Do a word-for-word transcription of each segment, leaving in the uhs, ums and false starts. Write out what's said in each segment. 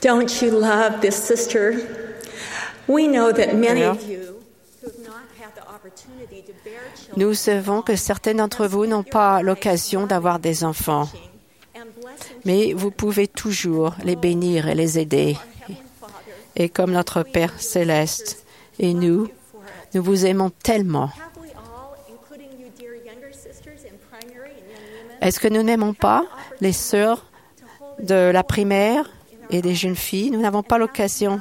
Don't you love this sister? We know that many of you who have not had the opportunity to bear children. Nous savons que certains d'entre vous n'ont pas l'occasion d'avoir des enfants, mais vous pouvez toujours les bénir et les aider. Et comme notre Père céleste et nous, nous vous aimons tellement. Est-ce que nous n'aimons pas les sœurs de la primaire et des jeunes filles? Nous n'avons pas l'occasion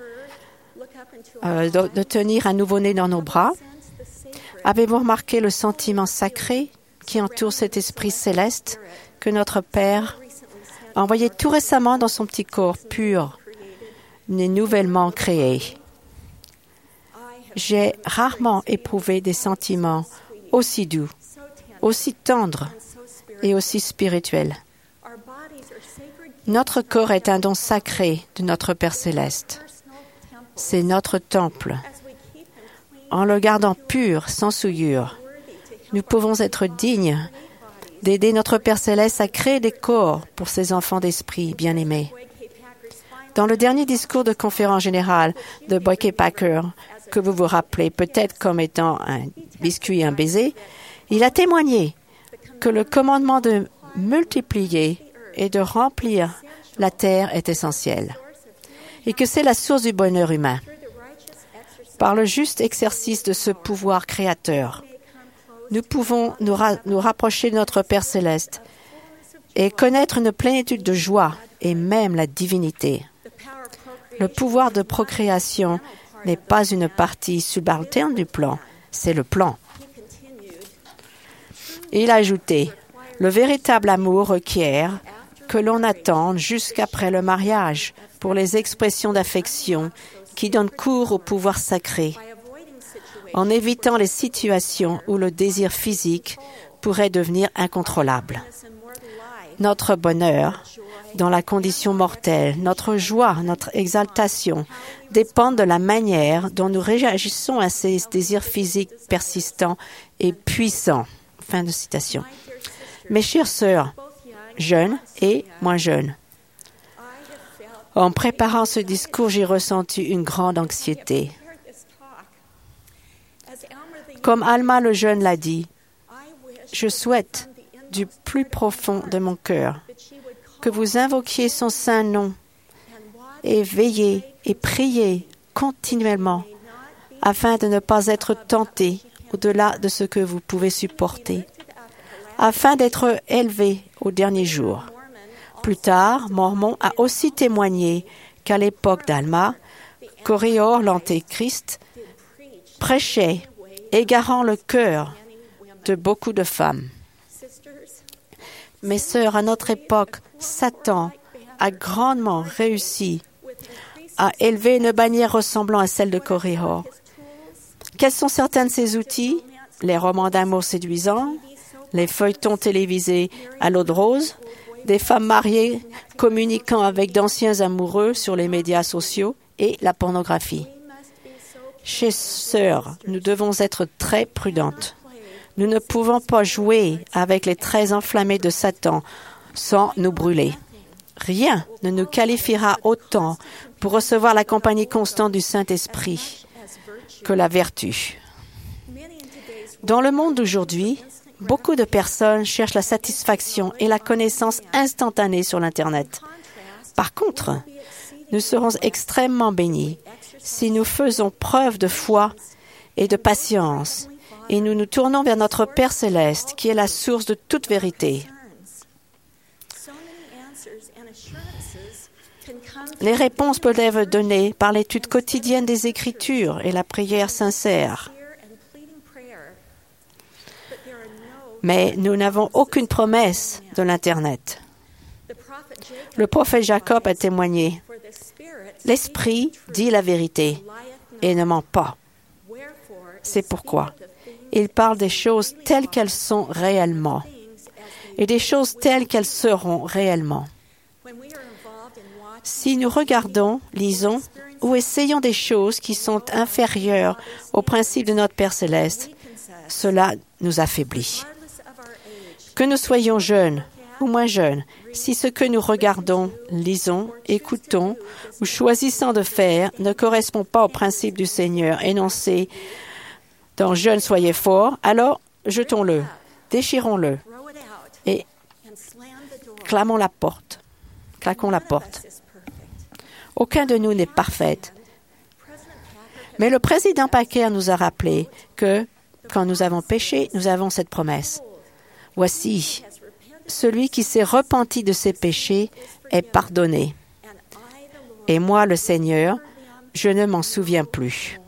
euh, de, de tenir un nouveau-né dans nos bras. Avez-vous remarqué le sentiment sacré qui entoure cet esprit céleste que notre Père a envoyé tout récemment dans son petit corps pur, né nouvellement créé? J'ai rarement éprouvé des sentiments aussi doux, aussi tendres et aussi spirituels. Notre corps est un don sacré de notre Père céleste. C'est notre temple. En le gardant pur, sans souillure, nous pouvons être dignes d'aider notre Père céleste à créer des corps pour ses enfants d'esprit bien-aimés. Dans le dernier discours de conférence générale de Boyke Packer, que vous vous rappelez peut-être comme étant un biscuit et un baiser, il a témoigné que le commandement de multiplier et de remplir la terre est essentiel et que c'est la source du bonheur humain. Par le juste exercice de ce pouvoir créateur, nous pouvons nous, ra- nous rapprocher de notre Père céleste et connaître une plénitude de joie et même la divinité. Le pouvoir de procréation n'est pas une partie subalterne du plan, c'est le plan. Il a ajouté, le véritable amour requiert que l'on attende jusqu'après le mariage pour les expressions d'affection qui donnent cours au pouvoir sacré, en évitant les situations où le désir physique pourrait devenir incontrôlable. Notre bonheur, dans la condition mortelle, notre joie, notre exaltation dépendent de la manière dont nous réagissons à ces désirs physiques persistants et puissants. Fin de citation. Mes chères sœurs, jeunes et moins jeunes, en préparant ce discours, j'ai ressenti une grande anxiété. Comme Alma le jeune l'a dit, je souhaite du plus profond de mon cœur que vous invoquiez son saint nom et veillez et priez continuellement afin de ne pas être tentés au-delà de ce que vous pouvez supporter, afin d'être élevés au dernier jour. Plus tard, Mormon a aussi témoigné qu'à l'époque d'Alma, Corior, l'Antéchrist, prêchait, égarant le cœur de beaucoup de femmes. Mes sœurs, à notre époque, Satan a grandement réussi à élever une bannière ressemblant à celle de Corior. Quels sont certains de ces outils? Les romans d'amour séduisants, les feuilletons télévisés à l'eau de rose, des femmes mariées communiquant avec d'anciens amoureux sur les médias sociaux et la pornographie. Chers sœurs, nous devons être très prudentes. Nous ne pouvons pas jouer avec les traits enflammés de Satan sans nous brûler. Rien ne nous qualifiera autant pour recevoir la compagnie constante du Saint-Esprit que la vertu. Dans le monde d'aujourd'hui, beaucoup de personnes cherchent la satisfaction et la connaissance instantanée sur l'Internet. Par contre, nous serons extrêmement bénis si nous faisons preuve de foi et de patience et nous nous tournons vers notre Père céleste qui est la source de toute vérité. Les réponses peuvent être données par l'étude quotidienne des Écritures et la prière sincère. Mais nous n'avons aucune promesse de l'Internet. Le prophète Jacob a témoigné. L'Esprit dit la vérité et ne ment pas. C'est pourquoi il parle des choses telles qu'elles sont réellement et des choses telles qu'elles seront réellement. Si nous regardons, lisons ou essayons des choses qui sont inférieures aux principes de notre Père céleste, cela nous affaiblit. Que nous soyons jeunes ou moins jeunes, si ce que nous regardons, lisons, écoutons ou choisissons de faire ne correspond pas aux principes du Seigneur énoncés dans « Jeunes, soyez forts », alors jetons-le, déchirons-le et clamons la porte, claquons la porte. Aucun de nous n'est parfait. Mais le président Packer nous a rappelé que, quand nous avons péché, nous avons cette promesse. Voici, celui qui s'est repenti de ses péchés est pardonné. Et moi, le Seigneur, je ne m'en souviens plus.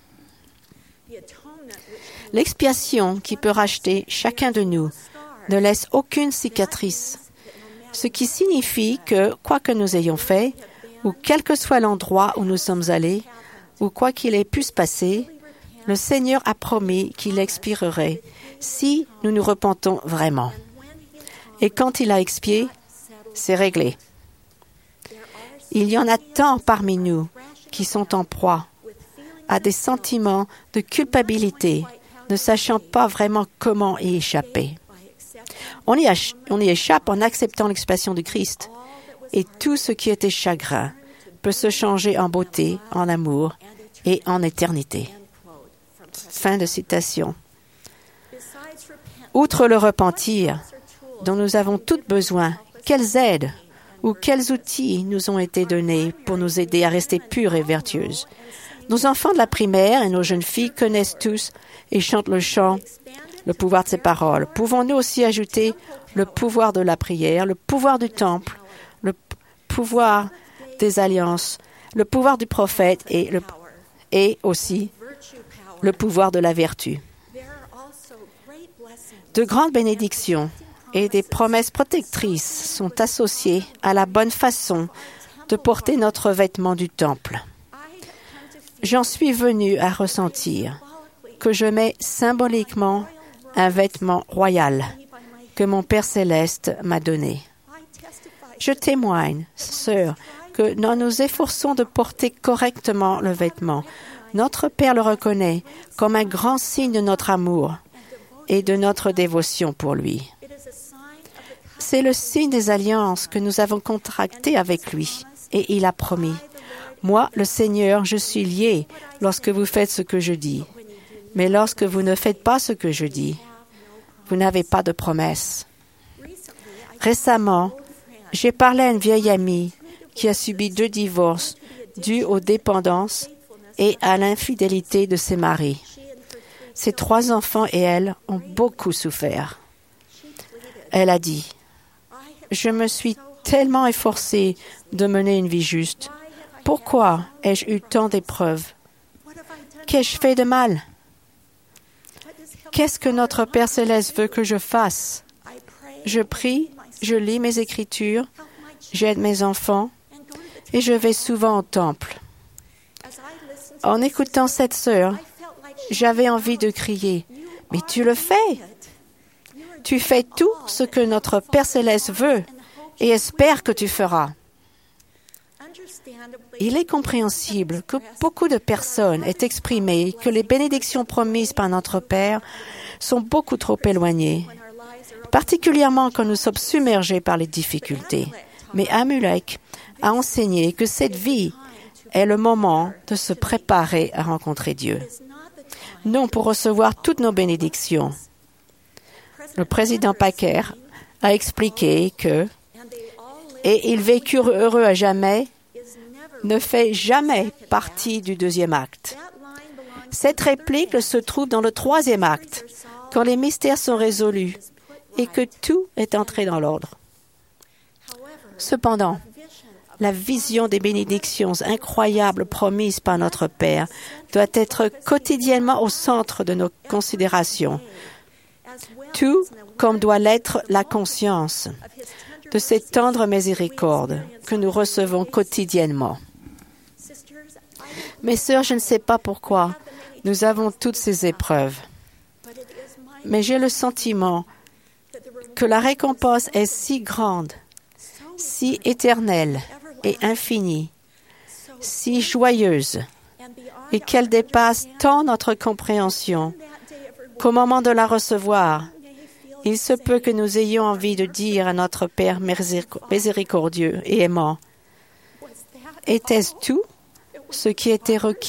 L'expiation qui peut racheter chacun de nous ne laisse aucune cicatrice, ce qui signifie que, quoi que nous ayons fait, ou quel que soit l'endroit où nous sommes allés, ou quoi qu'il ait pu se passer, le Seigneur a promis qu'il expirerait si nous nous repentons vraiment. Et quand il a expié, c'est réglé. Il y en a tant parmi nous qui sont en proie à des sentiments de culpabilité, ne sachant pas vraiment comment y échapper. On y, ach- on y échappe en acceptant l'expiation du Christ, et tout ce qui était chagrin peut se changer en beauté, en amour et en éternité. Fin de citation. Outre le repentir, dont nous avons tous besoin, quelles aides ou quels outils nous ont été donnés pour nous aider à rester pures et vertueuses? Nos enfants de la primaire et nos jeunes filles connaissent tous et chantent le chant « Le pouvoir de ses paroles ». Pouvons-nous aussi ajouter le pouvoir de la prière, le pouvoir du temple, le p- pouvoir des alliances, le pouvoir du prophète et, le, et aussi le pouvoir de la vertu? De grandes bénédictions et des promesses protectrices sont associées à la bonne façon de porter notre vêtement du temple. J'en suis venu à ressentir que je mets symboliquement un vêtement royal que mon Père céleste m'a donné. Je témoigne, sœur, que nous nous efforçons de porter correctement le vêtement. Notre Père le reconnaît comme un grand signe de notre amour et de notre dévotion pour lui. C'est le signe des alliances que nous avons contractées avec lui, et il a promis. Moi, le Seigneur, je suis lié lorsque vous faites ce que je dis. Mais lorsque vous ne faites pas ce que je dis, vous n'avez pas de promesse. Récemment, j'ai parlé à une vieille amie qui a subi deux divorces dus aux dépendances et à l'infidélité de ses maris. Ses trois enfants et elle ont beaucoup souffert. Elle a dit, « Je me suis tellement efforcée de mener une vie juste. Pourquoi ai-je eu tant d'épreuves? Qu'ai-je fait de mal? Qu'est-ce que notre Père céleste veut que je fasse? Je prie, je lis mes Écritures, j'aide mes enfants et je vais souvent au temple. » En écoutant cette sœur, j'avais envie de crier, « Mais tu le fais! Tu fais tout ce que notre Père céleste veut et espère que tu feras. » Il est compréhensible que beaucoup de personnes aient exprimé que les bénédictions promises par notre Père sont beaucoup trop éloignées, particulièrement quand nous sommes submergés par les difficultés. Mais Amulek a enseigné que cette vie est le moment de se préparer à rencontrer Dieu. Non pour recevoir toutes nos bénédictions. Le président Packer a expliqué que « et ils vécurent heureux à jamais » ne fait jamais partie du deuxième acte. Cette réplique se trouve dans le troisième acte, quand les mystères sont résolus et que tout est entré dans l'ordre. Cependant, la vision des bénédictions incroyables promises par notre Père doit être quotidiennement au centre de nos considérations, tout comme doit l'être la conscience de cette tendre miséricorde que nous recevons quotidiennement. Mes sœurs, je ne sais pas pourquoi nous avons toutes ces épreuves, mais j'ai le sentiment que la récompense est si grande, si éternelle et infinie, si joyeuse, et qu'elle dépasse tant notre compréhension qu'au moment de la recevoir, Il se peut que nous ayons envie de dire à notre Père miséricordieux et aimant, « Était-ce tout ce qui était requis ?»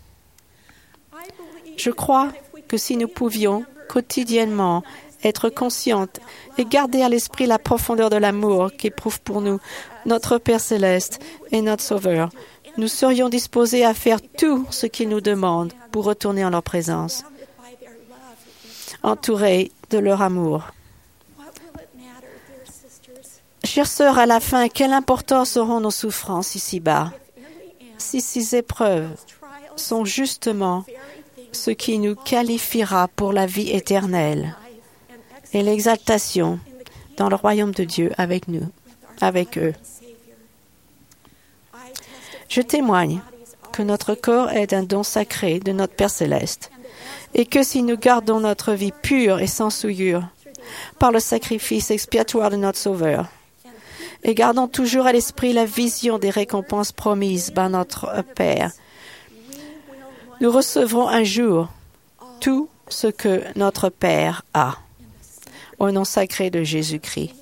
Je crois que si nous pouvions quotidiennement être conscientes et garder à l'esprit la profondeur de l'amour qu'éprouve pour nous notre Père céleste et notre Sauveur, nous serions disposés à faire tout ce qu'il nous demande pour retourner en leur présence, entourés de leur amour. Chères sœurs, à la fin, quelle importance auront nos souffrances ici-bas, si ces épreuves sont justement ce qui nous qualifiera pour la vie éternelle et l'exaltation dans le royaume de Dieu avec nous, avec eux. Je témoigne que notre corps est un don sacré de notre Père céleste et que si nous gardons notre vie pure et sans souillure par le sacrifice expiatoire de notre Sauveur et gardons toujours à l'esprit la vision des récompenses promises par notre Père, nous recevrons un jour tout ce que notre Père a. Au nom sacré de Jésus-Christ.